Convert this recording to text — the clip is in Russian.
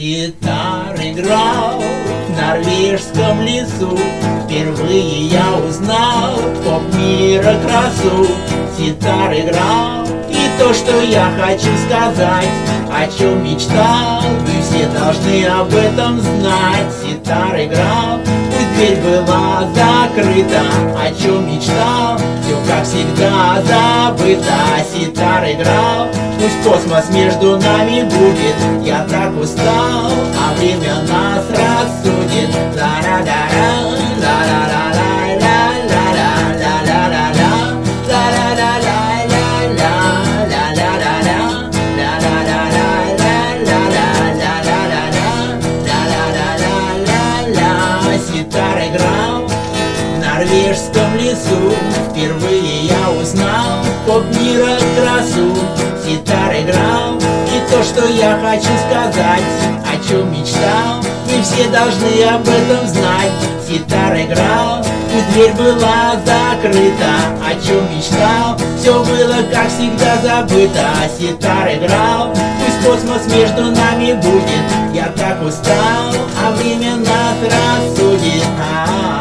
Ситар играл в норвежском лесу, впервые я узнал поп-мира красу. Ситар играл, и то, что я хочу сказать, о чем мечтал, вы все должны об этом знать. Ситар играл, пусть дверь была закрыта, о чем мечтал, все как всегда забыто. Ситар играл, пусть космос между нами будет, я так устал, а время нас рассудит. Ла-ла-ла-ла, Ситар играл в норвежском лесу, впервые я узнал поп-мира красу. Ситар играл, и то, что я хочу сказать, о чем мечтал, вы все должны об этом знать. Ситар играл, пусть дверь была закрыта, о чем мечтал, все было как всегда забыто. Ситар играл, пусть космос между нами будет, я так устал, а время нас рассудит.